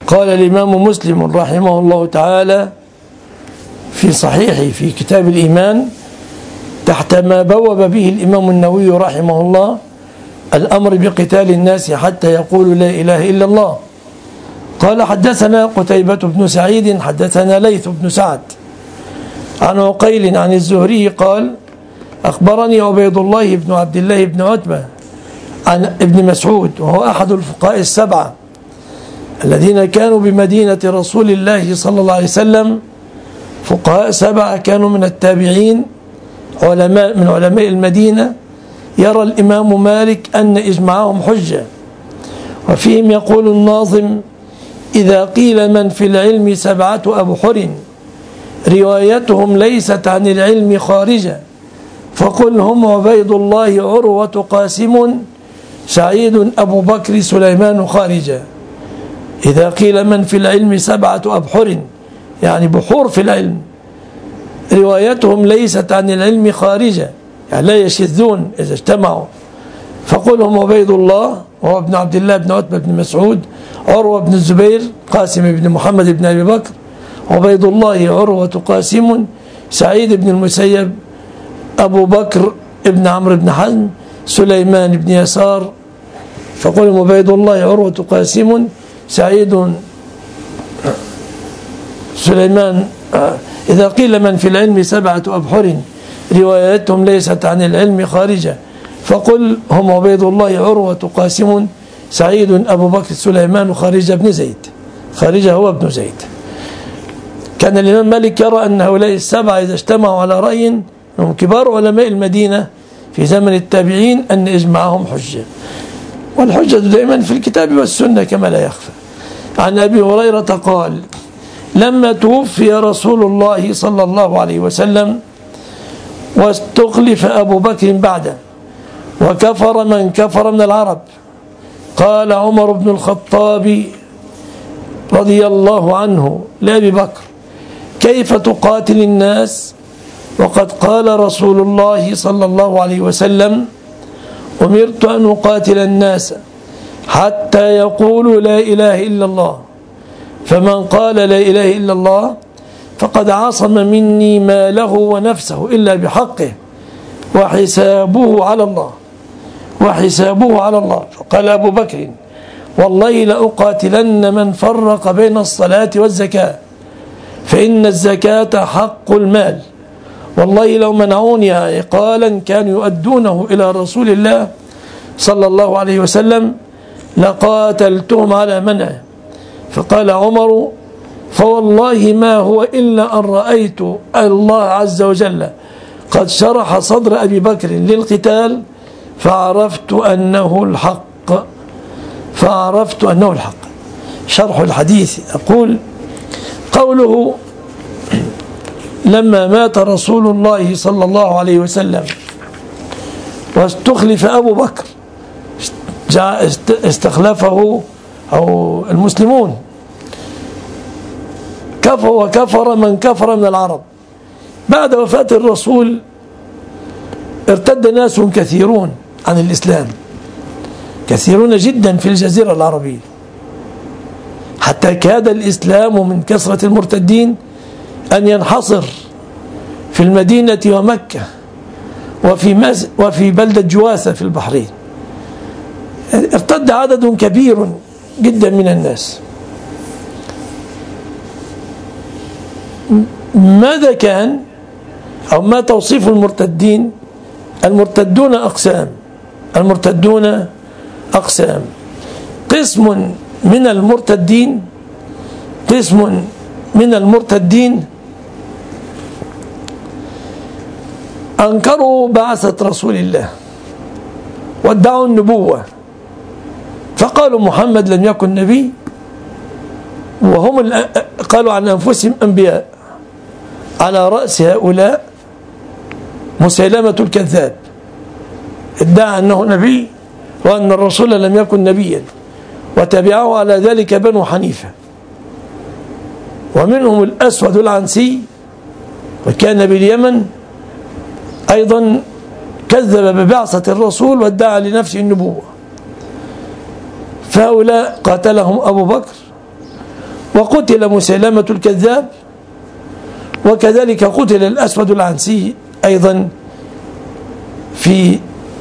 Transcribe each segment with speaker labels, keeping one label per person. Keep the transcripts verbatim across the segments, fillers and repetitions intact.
Speaker 1: قال الإمام مسلم رحمه الله تعالى في صحيحه في كتاب الإيمان تحت ما بوب به الإمام النووي رحمه الله: الأمر بقتال الناس حتى يقولوا لا إله إلا الله. قال: حدثنا قتيبة بن سعيد حدثنا ليث بن سعد عن عقيل عن الزهري قال: أخبرني عبيد الله بن عبد الله بن عتبة عن ابن مسعود، وهو أحد الفقهاء السبعة الذين كانوا بمدينة رسول الله صلى الله عليه وسلم. فقهاء سبعة كانوا من التابعين، علماء من علماء المدينة. يرى الإمام مالك أن إجماعهم حجة، وفيهم يقول الناظم: إذا قيل من في العلم سبعة أبحر روايتهم ليست عن العلم خارجة، فقل هم عبيد الله عروة قاسم سعيد أبو بكر سليمان خارجة. إذا قيل من في العلم سبعة أبحر، يعني بحور في العلم، روايتهم ليست عن العلم خارجة، يعني لا يشذون إذا اجتمعوا، فقل هم عبيد الله وهو ابن عبد الله بن عتبة بن مسعود، عروة بن الزبير، قاسم بن محمد بن أبي بكر، عبيد الله عروة قاسم، سعيد بن المسيب، أبو بكر ابن عمرو بن حزم، سليمان بن يسار. فقل هم عبيد الله عروة قاسم سعيد سليمان. إذا قيل من في العلم سبعة أبحر روايتهم ليست عن العلم خارجة، فقل هم عبيد الله عروة قاسم سعيد أبو بكر سليمان خارجة بن زيد. خارجة هو ابن زيد. كان الإمام مالك يرى أن هؤلاء السبعة إذا اجتمعوا على رأي من كبار علماء المدينة في زمن التابعين أن إجماعهم حجة، والحجة دائما في الكتاب والسنة كما لا يخفى. عن أبي هريرة قال: لما توفي رسول الله صلى الله عليه وسلم واستخلف أبو بكر بعده وكفر من كفر من العرب، قال عمر بن الخطاب رضي الله عنه لأبي بكر: كيف تقاتل الناس وقد قال رسول الله صلى الله عليه وسلم: أمرت أن أقاتل الناس حتى يقولوا لا إله إلا الله، فمن قال لا إله إلا الله فقد عصم مني ماله ونفسه إلا بحقه وحسابه على الله وحسابه على الله. فقال أبو بكر: والله لأقاتلن من فرق بين الصلاة والزكاة، فإن الزكاة حق المال، والله لو منعوني عقالا كانوا يؤدونه إلى رسول الله صلى الله عليه وسلم لقاتلتهم على منعه. فقال عمر: فوالله ما هو إلا أن رأيت الله عز وجل قد شرح صدر أبي بكر للقتال فعرفت أنه الحق فعرفت أنه الحق. شرح الحديث أقول: قوله لما مات رسول الله صلى الله عليه وسلم واستخلف أبو بكر، استخلفه أو المسلمون، كفر وكفر من كفر من العرب. بعد وفاة الرسول ارتد ناس كثيرون عن الإسلام، كثيرون جدا في الجزيرة العربية، حتى كاد الإسلام من كثرة المرتدين أن ينحصر في المدينة ومكة وفي, مز وفي بلدة جواثة في البحرين. ارتد عدد كبير جدا من الناس. ماذا كان أو ما توصيف المرتدين؟ المرتدون أقسام المرتدون أقسام قسم من المرتدين قسم من المرتدين أنكروا بعثة رسول الله وادعوا النبوة، فقالوا محمد لم يكن نبي، وهم قالوا عن أنفسهم أنبياء. على رأس هؤلاء مسيلمة الكذاب ادعى أنه نبي وأن الرسول لم يكن نبيا، وتبعه على ذلك بنو حنيفة، ومنهم الأسود العنسي وكان باليمن أيضا كذب ببعثة الرسول وادعى لنفسه النبوة. فهؤلاء قاتلهم أبو بكر وقتل مسيلمة الكذاب، وكذلك قتل الأسود العنسي أيضا في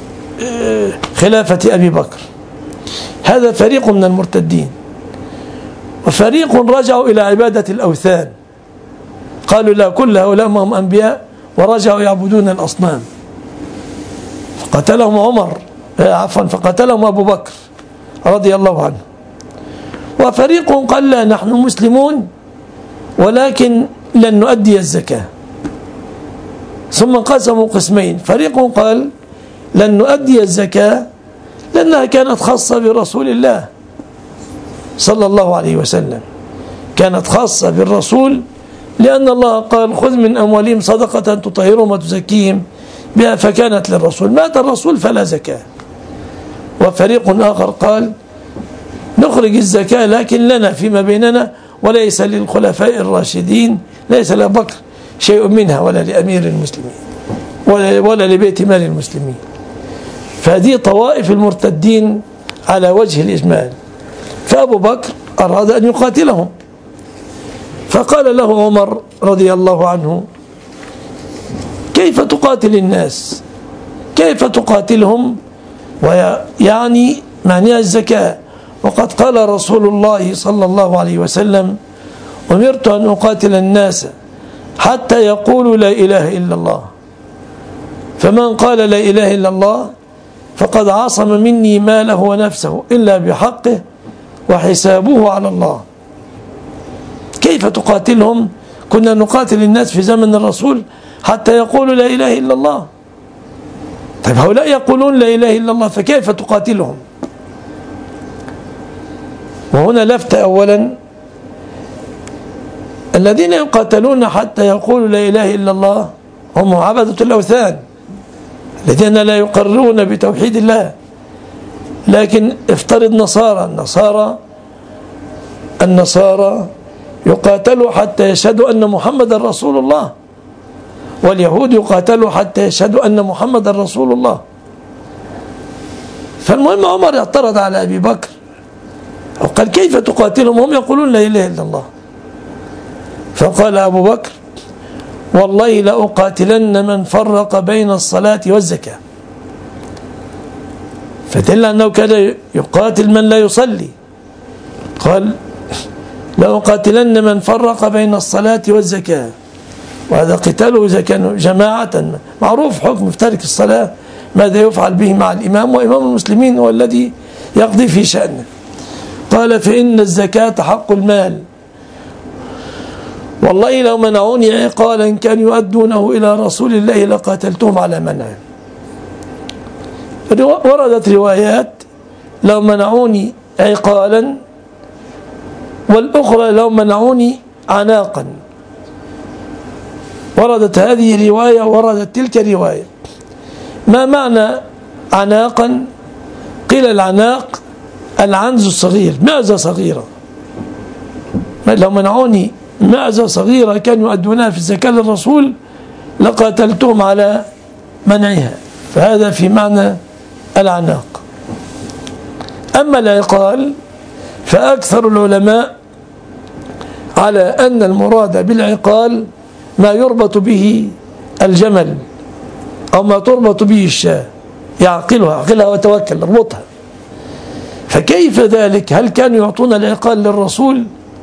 Speaker 1: خلافة أبي بكر. هذا فريق من المرتدين. وفريق رجعوا إلى عبادة الأوثان، قالوا لا، كل هؤلاء هم أنبياء، ورجعوا يعبدون الأصنام، فقتلهم عمر عفوا فقتلهم أبو بكر رضي الله عنه. وفريق قال لا، نحن مسلمون ولكن لن نؤدي الزكاة. ثم قسموا قسمين، فريق قال لن نؤدي الزكاة لأنها كانت خاصة برسول الله صلى الله عليه وسلم، كانت خاصة بالرسول، لأن الله قال خذ من أموالهم صدقة تطهرهم وتزكيهم بها، فكانت للرسول، مات الرسول فلا زكاة. وفريق آخر قال نخرج الزكاة لكن لنا فيما بيننا وليس للخلفاء الراشدين، ليس لأبي بكر شيء منها ولا لأمير المسلمين ولا, ولا لبيت مال المسلمين. فهذه طوائف المرتدين على وجه الإجمال. فأبو بكر أراد أن يقاتلهم، فقال له عمر رضي الله عنه كيف تقاتل الناس، كيف تقاتلهم ويعني معنيها الزكاة، وقد قال رسول الله صلى الله عليه وسلم أمرت أن أقاتل الناس حتى يقولوا لا إله إلا الله، فمن قال لا إله إلا الله فقد عصم مني ماله ونفسه إلا بحقه وحسابه على الله. كيف تقاتلهم؟ كنا نقاتل الناس في زمن الرسول حتى يقولوا لا إله إلا الله. طيب هؤلاء يقولون لا إله إلا الله، فكيف تقاتلهم؟ وهنا لفت أولا، الذين يقاتلون حتى يقولوا لا إله إلا الله هم عبدة الأوثان الذين لا يقررون بتوحيد الله. لكن افترض نصارى النصارى النصارى يقاتلوا حتى يشهدوا أن محمد رسول الله، واليهود يقاتلوا حتى يشهدوا أن محمد رسول الله. فالمهم عمر اعترض على أبي بكر وقال كيف تقاتلهم هم يقولون لا إله إلا الله؟ فقال أبو بكر والله لأقاتلن من فرق بين الصلاة والزكاة، فدل أنه كان يقاتل من لا يصلي. قال لأقاتلن من فرق بين الصلاة والزكاة، وهذا قتاله إذا كانوا جماعة، معروف حكم تارك الصلاة ماذا يفعل به مع الإمام، وإمام المسلمين هو الذي يقضي في شأنه. قال فإن الزكاة حق المال، والله لو منعوني عقالا كان يؤدونه إلى رسول الله لقاتلتهم على منعه. وردت روايات لو منعوني عقالا، والأخرى لو منعوني عناقا. وردت هذه رواية وردت تلك رواية. ما معنى عناقا؟ قيل العناق العنز الصغير، معزة صغيرة. لو منعوني معزة صغيرة كانوا يؤدونها في الزكاة للرسول لقاتلتهم على منعها، فهذا في معنى العناق. أما العقال فأكثر العلماء على أن المراد بالعقال ما يربط به الجمل أو ما تربط به الشاة، يعقلها عقلها وتوكل اربطها. فكيف ذلك؟ هل كانوا يعطون العقال للرسول؟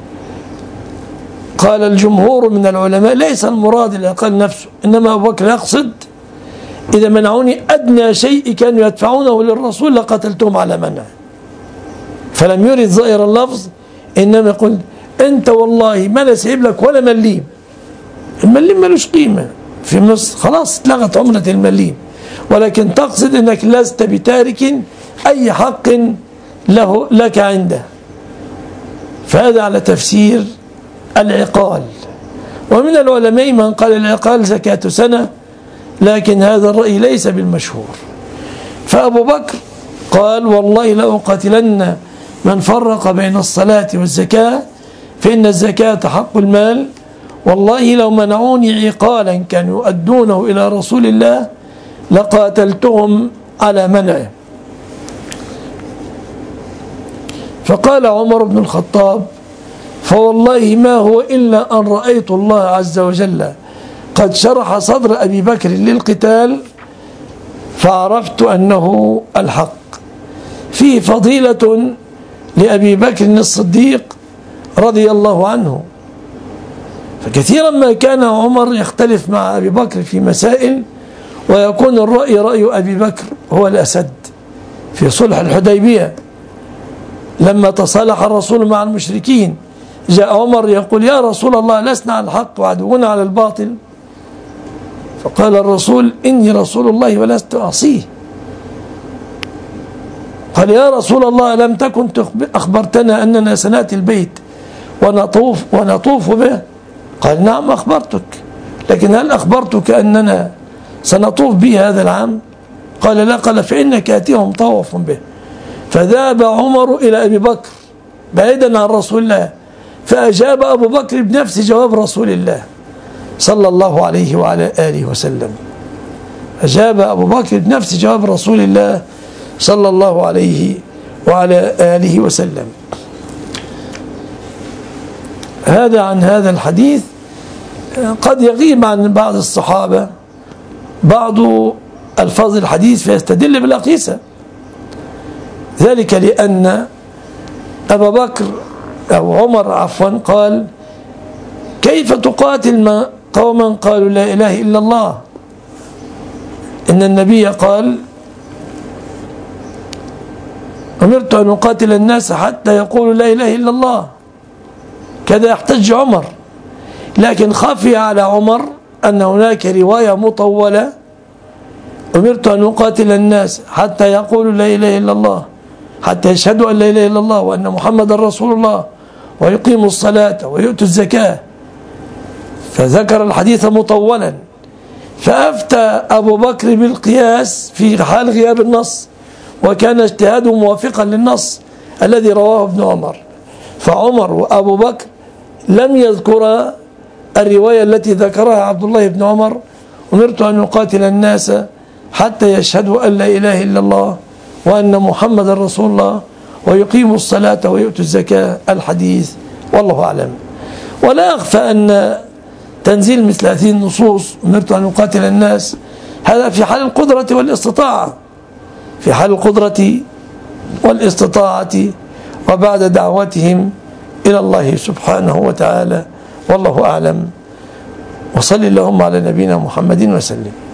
Speaker 1: قال الجمهور من العلماء ليس المراد العقال نفسه، إنما أبو بكر يقصد إذا منعوني أدنى شيء كانوا يدفعونه للرسول لقتلتهم على منع. فلم يرد ظاهر اللفظ، إنما يقول أنت والله ما نسيب لك ولا مليم، المليم ملوش قيمة في مصر، خلاص اتلغت عملة المليم، ولكن تقصد أنك لست بتارك أي حق له لك عنده. فهذا على تفسير العقال. ومن العلماء من قال العقال زكاة سنة، لكن هذا الرأي ليس بالمشهور. فأبو بكر قال والله لأقاتلن من فرق بين الصلاة والزكاة، فإن الزكاة حق المال، والله لو منعوني عقالا كانوا يؤدونه إلى رسول الله لقاتلتهم على منعه. فقال عمر بن الخطاب فوالله ما هو إلا أن رأيت الله عز وجل قد شرح صدر أبي بكر للقتال فعرفت أنه الحق. فيه فضيلة لأبي بكر الصديق رضي الله عنه، فكثيرا ما كان عمر يختلف مع أبي بكر في مسائل ويكون الرأي رأي أبي بكر هو الأسد. في صلح الحديبية لما تصالح الرسول مع المشركين جاء عمر يقول يا رسول الله لسنا على الحق وعدونا على الباطل، فقال الرسول إني رسول الله ولست أعصيه. قال يا رسول الله لم تكن أخبرتنا أننا سنأتي البيت ونطوف, ونطوف به؟ قال نعم أخبرتك، لكن هل أخبرتك أننا سنطوف به هذا العام؟ قال لا. قال فإنك آتيهم طوف به. فذهب عمر إلى أبي بكر بعيدا عن رسول الله، فأجاب أبو بكر بنفس جواب رسول الله صلى الله عليه وعلى آله وسلم. أجاب أبو بكر بنفس جواب رسول الله صلى الله عليه وعلى آله وسلم. هذا عن هذا الحديث. قد يغيب عن بعض الصحابة بعض ألفاظ الحديث فيستدل بالأقيسة، ذلك لأن أبا بكر أو عمر عفوا قال كيف تقاتل قوما قالوا لا إله إلا الله؟ إن النبي قال أمرت أن أقاتل الناس حتى يقولوا لا إله إلا الله. كذا يحتج عمر، لكن خفي على عمر أن هناك رواية مطولة أمرت أن أقاتل الناس حتى يقولوا لا إله إلا الله، حتى يشهدوا أن لا إله إلا الله وأن محمد رسول الله ويقيموا الصلاة ويؤتوا الزكاة، فذكر الحديث مطولا. فأفتى أبو بكر بالقياس في حال غياب النص، وكان اجتهاده موافقا للنص الذي رواه ابن عمر. فعمر وأبو بكر لم يذكر الرواية التي ذكرها عبد الله بن عمر أمرت أن أقاتل الناس حتى يشهدوا أن لا إله إلا الله وأن محمد رسول الله ويقيموا الصلاة ويؤتوا الزكاة الحديث، والله أعلم. ولا أخفى أن تنزيل مثل هذه النصوص أمرت أن أقاتل الناس هذا في حال القدرة والاستطاعة، في حال القدرة والاستطاعة وبعد دعوتهم إلى الله سبحانه وتعالى، والله أعلم. وصل اللهم على نبينا محمد وسلم.